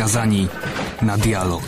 skazani na dialog.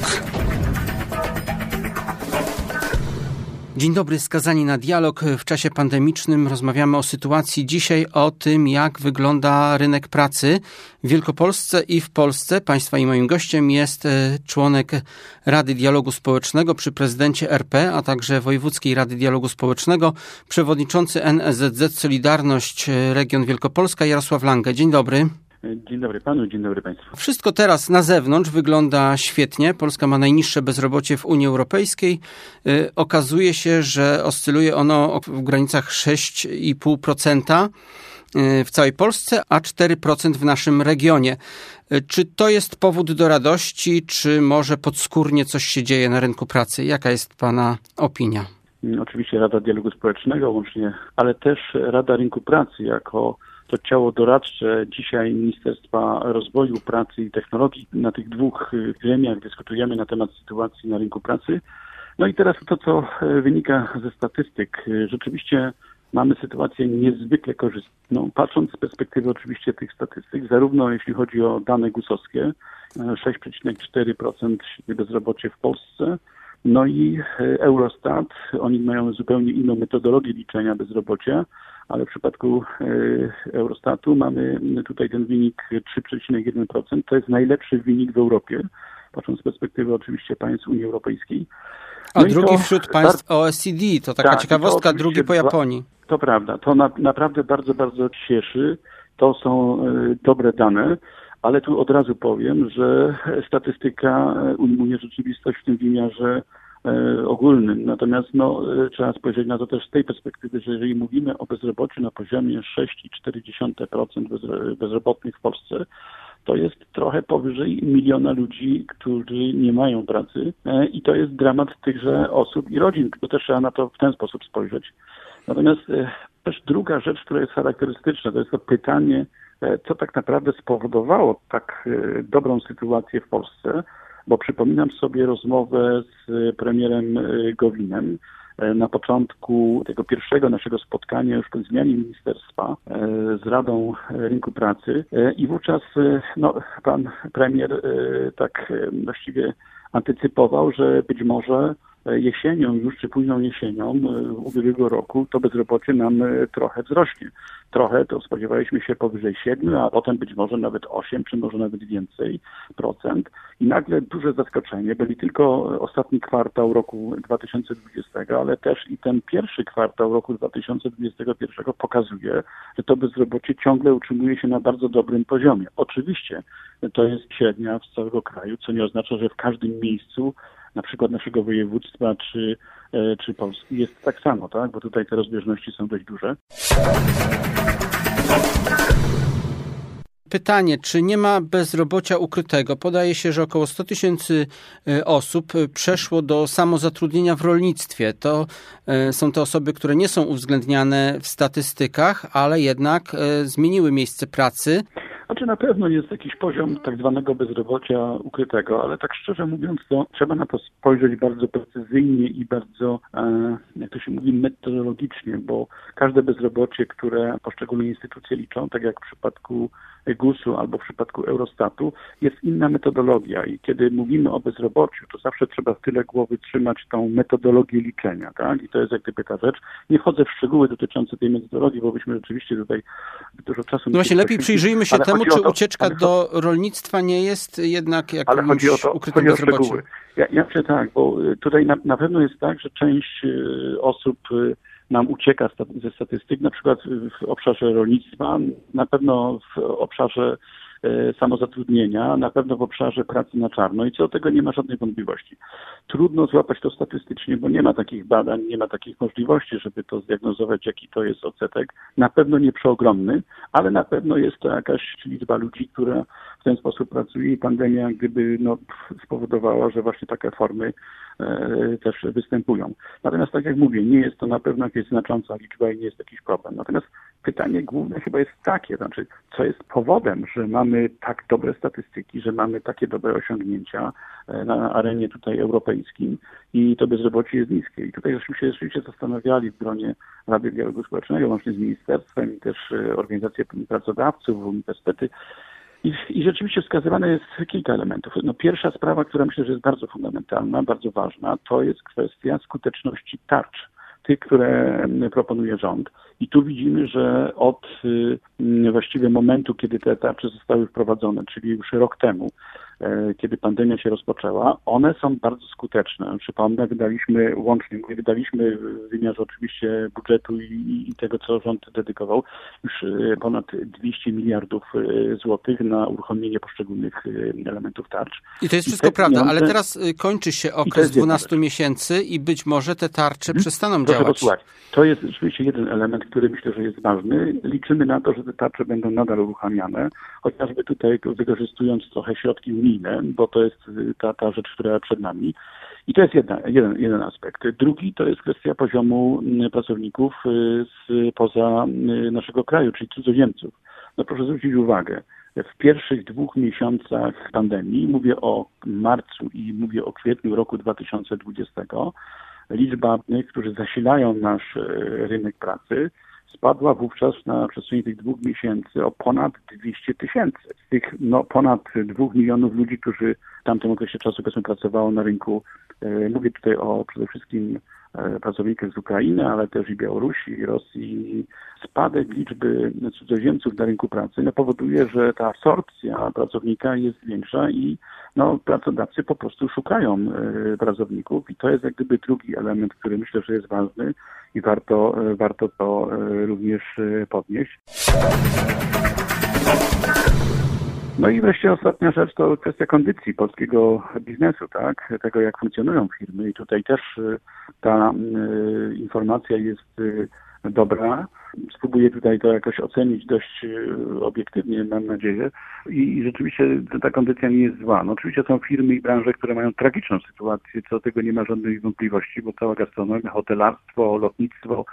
Dzień dobry, skazani na dialog. W czasie pandemicznym rozmawiamy o sytuacji dzisiaj, o tym, jak wygląda rynek pracy w Wielkopolsce i w Polsce. Państwa i moim gościem jest członek Rady Dialogu Społecznego przy prezydencie RP, a także Wojewódzkiej Rady Dialogu Społecznego, przewodniczący NSZZ Solidarność Region Wielkopolska Jarosław Lange. Dzień dobry. Dzień dobry panu, dzień dobry państwu. Wszystko teraz na zewnątrz wygląda świetnie. Polska ma najniższe bezrobocie w Unii Europejskiej. Okazuje się, że oscyluje ono w granicach 6,5% w całej Polsce, a 4% w naszym regionie. Czy to jest powód do radości, czy może podskórnie coś się dzieje na rynku pracy? Jaka jest pana opinia? Oczywiście Rada Dialogu Społecznego łącznie, ale też Rada Rynku Pracy jako to ciało doradcze dzisiaj Ministerstwa Rozwoju, Pracy i Technologii. Na tych dwóch gremiach dyskutujemy na temat sytuacji na rynku pracy. No i teraz to, co wynika ze statystyk. Rzeczywiście mamy sytuację niezwykle korzystną. Patrząc z perspektywy oczywiście tych statystyk, zarówno jeśli chodzi o dane GUS-owskie, 6,4% bezrobocie w Polsce, no i Eurostat, oni mają zupełnie inną metodologię liczenia bezrobocia, ale w przypadku Eurostatu mamy tutaj ten wynik 3,1%. To jest najlepszy wynik w Europie, patrząc z perspektywy oczywiście państw Unii Europejskiej. No a drugi wśród państw OECD, to taka ciekawostka, drugi po Japonii. To prawda, to naprawdę bardzo, bardzo cieszy. To są dobre dane, ale tu od razu powiem, że statystyka ujmuje rzeczywistość w tym wymiarze ogólnym. Natomiast trzeba spojrzeć na to też z tej perspektywy, że jeżeli mówimy o bezrobociu na poziomie 6,4% bezrobotnych w Polsce, to jest trochę powyżej 1 miliona ludzi, którzy nie mają pracy i to jest dramat tychże osób i rodzin, bo też trzeba na to w ten sposób spojrzeć. Natomiast też druga rzecz, która jest charakterystyczna, to jest to pytanie, co tak naprawdę spowodowało tak dobrą sytuację w Polsce, bo przypominam sobie rozmowę z premierem Gowinem na początku tego pierwszego naszego spotkania już po zmianie ministerstwa z Radą Rynku Pracy i wówczas pan premier tak właściwie antycypował, że być może jesienią już, czy późną jesienią ubiegłego roku to bezrobocie nam trochę wzrośnie. Trochę, to spodziewaliśmy się powyżej 7, a potem być może nawet 8, czy może nawet więcej procent. I nagle duże zaskoczenie, byli tylko ostatni kwartał roku 2020, ale też i ten pierwszy kwartał roku 2021 pokazuje, że to bezrobocie ciągle utrzymuje się na bardzo dobrym poziomie. Oczywiście to jest średnia z całego kraju, co nie oznacza, że w każdym miejscu na przykład naszego województwa czy Polski jest tak samo, tak? Bo tutaj te rozbieżności są dość duże. Pytanie, czy nie ma bezrobocia ukrytego? Podaje się, że około 100 000 osób przeszło do samozatrudnienia w rolnictwie. To są te osoby, które nie są uwzględniane w statystykach, ale jednak zmieniły miejsce pracy. Znaczy na pewno jest jakiś poziom tak zwanego bezrobocia ukrytego, ale tak szczerze mówiąc, to trzeba na to spojrzeć bardzo precyzyjnie i bardzo, jak to się mówi, metodologicznie, bo każde bezrobocie, które poszczególne instytucje liczą, tak jak w przypadku GUS-u albo w przypadku Eurostatu, jest inna metodologia i kiedy mówimy o bezrobociu, to zawsze trzeba w tyle głowy trzymać tą metodologię liczenia, tak? I to jest jak gdyby ta rzecz. Nie wchodzę w szczegóły dotyczące tej metodologii, bo byśmy rzeczywiście tutaj dużo czasu... No właśnie, lepiej przyjrzyjmy się temu, czy ucieczka do rolnictwa nie jest jednak jakimś ukrytym bezrobociem. Ja myślę tak, bo tutaj na pewno jest tak, że część osób nam ucieka ze statystyk, na przykład w obszarze rolnictwa, na pewno w obszarze samozatrudnienia, na pewno w obszarze pracy na czarno i co do tego nie ma żadnej wątpliwości. Trudno złapać to statystycznie, bo nie ma takich badań, nie ma takich możliwości, żeby to zdiagnozować, jaki to jest odsetek. Na pewno nie przeogromny, ale na pewno jest to jakaś liczba ludzi, która w ten sposób pracuje i pandemia gdyby spowodowała, że właśnie takie formy też występują. Natomiast tak jak mówię, nie jest to na pewno jakaś znacząca liczba i nie jest jakiś problem. Natomiast pytanie główne chyba jest takie, znaczy co jest powodem, że mamy tak dobre statystyki, że mamy takie dobre osiągnięcia na arenie tutaj europejskim i to bezrobocie jest niskie. I tutaj żeśmy się rzeczywiście zastanawiali w gronie Rady Dialogu Społecznego, łącznie z ministerstwem i też organizacje pracodawców, uniwersytety, I rzeczywiście wskazywane jest kilka elementów. No, pierwsza sprawa, która myślę, że jest bardzo fundamentalna, bardzo ważna, to jest kwestia skuteczności tarcz, tych, które proponuje rząd. I tu widzimy, że od właściwie momentu, kiedy te tarcze zostały wprowadzone, czyli już rok temu, kiedy pandemia się rozpoczęła, one są bardzo skuteczne. Przypomnę, wydaliśmy w wymiarze oczywiście budżetu i tego, co rząd dedykował, już ponad 200 miliardów złotych na uruchomienie poszczególnych elementów tarcz. I to jest wszystko prawda, ale teraz kończy się okres 12 miesięcy i być może te tarcze przestaną działać. Posłuchać. To jest rzeczywiście jeden element, który myślę, że jest ważny. Liczymy na to, że te tarcze będą nadal uruchamiane, chociażby tutaj wykorzystując trochę środki unijne, bo to jest ta rzecz, która przed nami. I to jest jeden aspekt. Drugi to jest kwestia poziomu pracowników spoza naszego kraju, czyli cudzoziemców. No proszę zwrócić uwagę, w pierwszych 2 miesiącach pandemii, mówię o marcu i mówię o kwietniu roku 2020, liczba tych, którzy zasilają nasz rynek pracy, spadła wówczas na przestrzeni tych 2 miesięcy o ponad 200 000. Z tych ponad 2 milionów ludzi, którzy w tamtym okresie czasu pracowało na rynku, mówię tutaj o przede wszystkim pracownikach z Ukrainy, ale też i Białorusi, i Rosji. Spadek liczby cudzoziemców na rynku pracy powoduje, że ta absorpcja pracownika jest większa i pracodawcy po prostu szukają pracowników i to jest jak gdyby drugi element, który myślę, że jest ważny i warto to również podnieść. No i wreszcie ostatnia rzecz to kwestia kondycji polskiego biznesu, tak? Tego, jak funkcjonują firmy i tutaj też ta informacja jest dobra. Spróbuję tutaj to jakoś ocenić dość obiektywnie, mam nadzieję. I rzeczywiście ta kondycja nie jest zła. No oczywiście są firmy i branże, które mają tragiczną sytuację, co do tego nie ma żadnych wątpliwości, bo cała gastronomia, hotelarstwo, lotnictwo,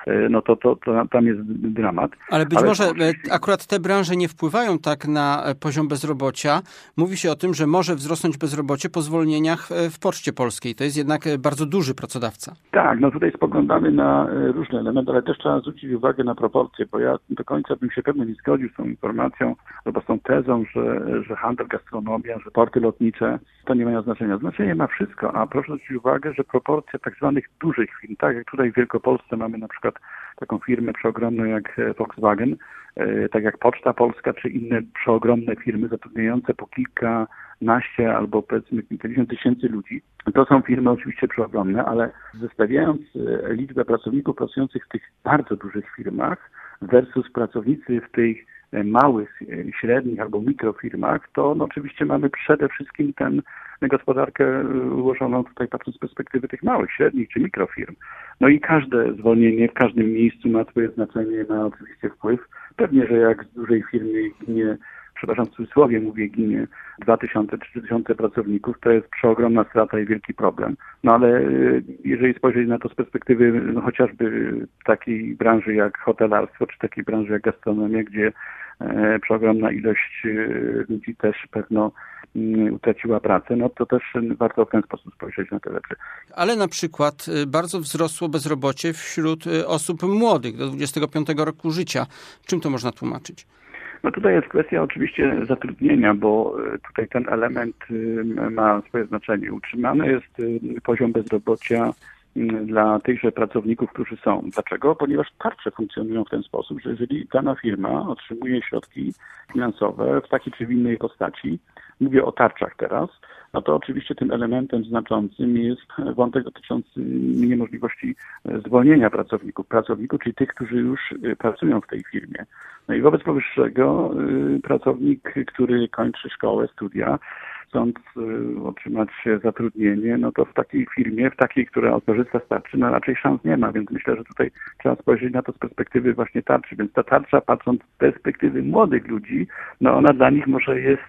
to tam jest dramat. Ale być może akurat te branże nie wpływają tak na poziom bezrobocia. Mówi się o tym, że może wzrosnąć bezrobocie po zwolnieniach w Poczcie Polskiej. To jest jednak bardzo duży pracodawca. Tak, tutaj spoglądamy na różne elementy, ale też trzeba zwrócić uwagę na proporcje, bo ja do końca bym się pewnie nie zgodził z tą informacją, albo z tą tezą, że handel, gastronomia, że porty lotnicze to nie mają znaczenia. Znaczenie ma wszystko, a proszę zwrócić uwagę, że proporcja tak zwanych dużych firm, tak jak tutaj w Wielkopolsce mamy na przykład taką firmę przeogromną jak Volkswagen, tak jak Poczta Polska, czy inne przeogromne firmy zatrudniające po kilkanaście albo powiedzmy kilkadziesiąt tysięcy ludzi. To są firmy oczywiście przeogromne, ale zestawiając liczbę pracowników pracujących w tych bardzo dużych firmach versus pracownicy w tych małych, średnich albo mikrofirmach, to oczywiście mamy przede wszystkim tę gospodarkę ułożoną tutaj patrząc z perspektywy tych małych, średnich czy mikrofirm. I każde zwolnienie w każdym miejscu ma swoje znaczenie, ma oczywiście wpływ. Pewnie, że jak z dużej firmy ginie, przepraszam w cudzysłowie mówię, ginie 2000 czy 3000 pracowników, to jest przeogromna strata i wielki problem. Ale jeżeli spojrzeć na to z perspektywy chociażby takiej branży jak hotelarstwo, czy takiej branży jak gastronomia, gdzie przeogromna ilość ludzi też pewno utraciła pracę, to też warto w ten sposób spojrzeć na te rzeczy. Ale na przykład bardzo wzrosło bezrobocie wśród osób młodych do 25 roku życia. Czym to można tłumaczyć? Tutaj jest kwestia oczywiście zatrudnienia, bo tutaj ten element ma swoje znaczenie. Utrzymany jest poziom bezrobocia dla tychże pracowników, którzy są. Dlaczego? Ponieważ tarcze funkcjonują w ten sposób, że jeżeli dana firma otrzymuje środki finansowe w takiej czy w innej postaci, mówię o tarczach teraz, to oczywiście tym elementem znaczącym jest wątek dotyczący niemożliwości zwolnienia pracowników, czyli tych, którzy już pracują w tej firmie. I wobec powyższego pracownik, który kończy szkołę, studia, chcąc otrzymać zatrudnienie, to w takiej firmie, w takiej, która korzysta z tarczy, raczej szans nie ma, więc myślę, że tutaj trzeba spojrzeć na to z perspektywy właśnie tarczy, więc ta tarcza, patrząc z perspektywy młodych ludzi, ona dla nich może jest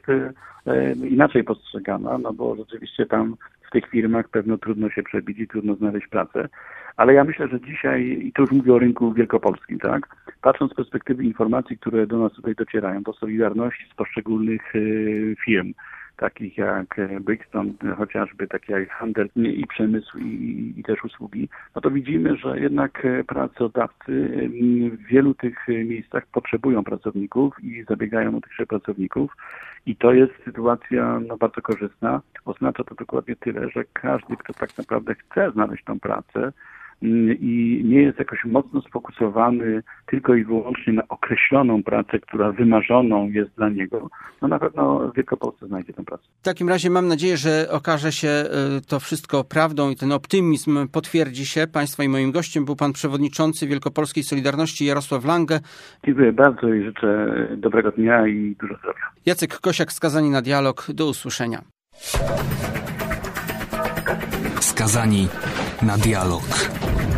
inaczej postrzegana, bo rzeczywiście tam w tych firmach pewno trudno się przebić i trudno znaleźć pracę, ale ja myślę, że dzisiaj, i tu już mówię o rynku wielkopolskim, tak, patrząc z perspektywy informacji, które do nas tutaj docierają, do solidarności z poszczególnych firm, takich jak Brixton, chociażby takie jak handel i przemysł i też usługi, no to widzimy, że jednak pracodawcy w wielu tych miejscach potrzebują pracowników i zabiegają o tych pracowników. I to jest sytuacja bardzo korzystna. Oznacza to dokładnie tyle, że każdy, kto tak naprawdę chce znaleźć tą pracę i nie jest jakoś mocno sfokusowany tylko i wyłącznie na określoną pracę, która wymarzoną jest dla niego, no na pewno w Wielkopolsce znajdzie tę pracę. W takim razie mam nadzieję, że okaże się to wszystko prawdą i ten optymizm potwierdzi się. Państwa i moim gościem był pan przewodniczący Wielkopolskiej Solidarności Jarosław Lange. Dziękuję bardzo i życzę dobrego dnia i dużo zdrowia. Jacek Kosiak, Skazani na dialog. Do usłyszenia. Skazani na dialog.